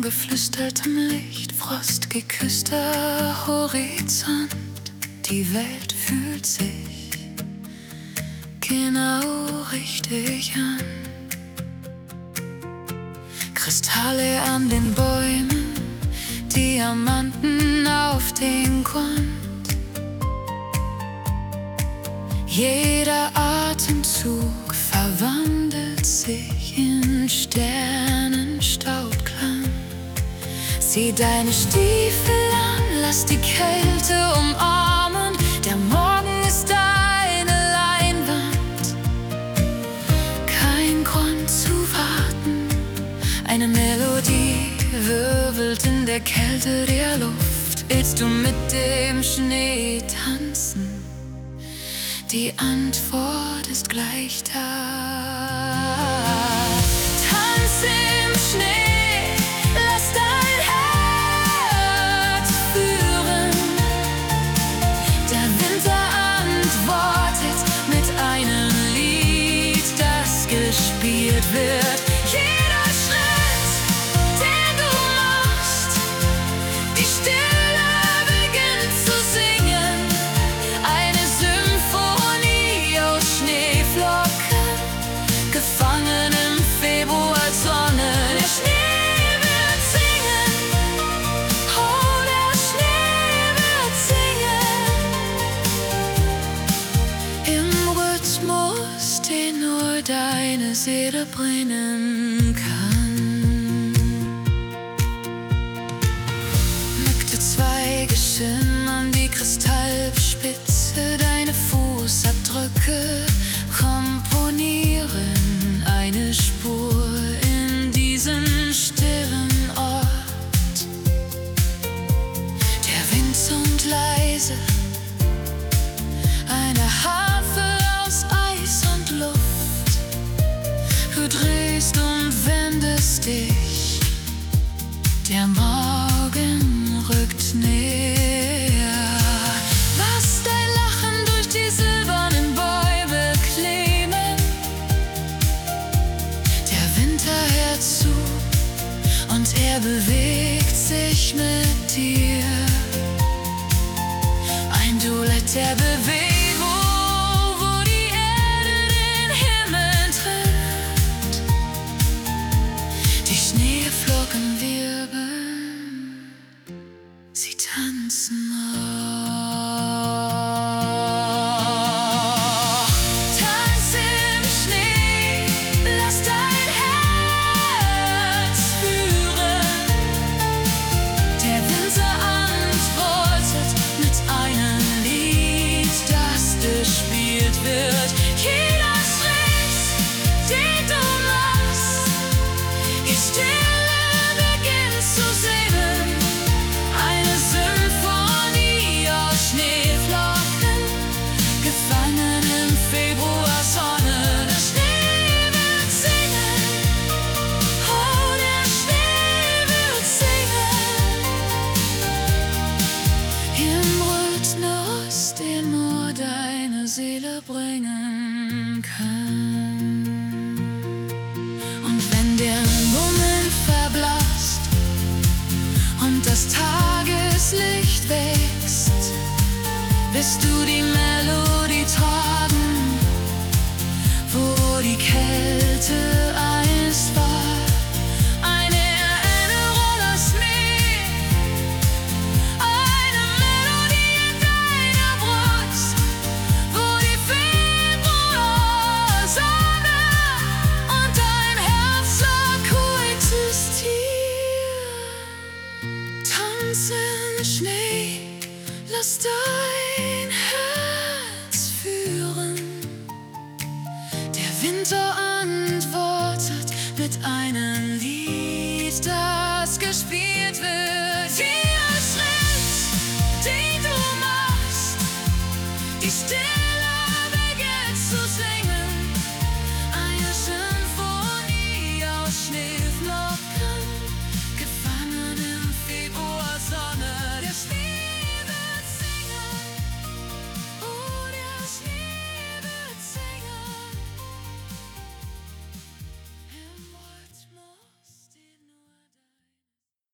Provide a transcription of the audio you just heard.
geflüstertem Licht, frostgeküsster Horizont. Die Welt fühlt sich genau richtig an. Kristalle an den Bäumen, Diamanten auf den Grund. Jeder Atemzug verwandelt sich in Sternenstaubklang. Sieh deine Stiefel an, lass die Kälte umarmen. Der Morgen ist deine Leinwand. Kein Grund zu warten. Eine Melodie wirbelt in der Kälte der Luft. Willst du mit dem Schnee tanzen? Die Antwort ist gleich da. Tanz im Schnee, lass dein Herz führen. Der Winter antwortet mit einem Lied, das gespielt wird. Jeder Schritt, den du machst, die Stille beginnt zu singen. Eine Symphonie aus Schneeflocken, gefangen im Februarsonne. Der Schnee wird singen, oh, der Schnee wird singen. Im Rhythmus, den nur deine Seele bringen kann. Nackte Zweige schimmern wie Kristallspitze, deine Fußabdrücke komponieren eine Spur in diesem stillen Ort. Der Wind summt leise, eine Harfe aus Eis und Luft. Du drehst und wendest dich, der Morgen rückt näher. Lass dein Lachen durch die silbernen Bäume klingen. Der Winter hört zu und er bewegt sich mit dir. Ein Duett der Bewegung, wo die Erde den Himmel trifft. Die Schneeflocken wirbeln, sie tanzen noch. Tanz im Schnee, lass dein Herz führen. Der Winter antwortet mit einem Lied, das gespielt wird. Jeder Schritt, den du machst, die Stille beginnt zu singen. Eine Symphonie aus Schneeflocken, gefangen im Februarsonne. Der Schnee wird singen, oh, der Schnee wird singen. Im Rhythmus, den nur deine Seele bringen kann. Und wenn der Moment verblasst und das Tageslicht wächst, wirst du die Melodie tragen, wo die Kälte einst war. Eine Erinnerung aus mir, eine Melodie in deiner Brust, wo die Februarsonne und dein Herzschlag koexistieren. Tanz im Schnee, lass dein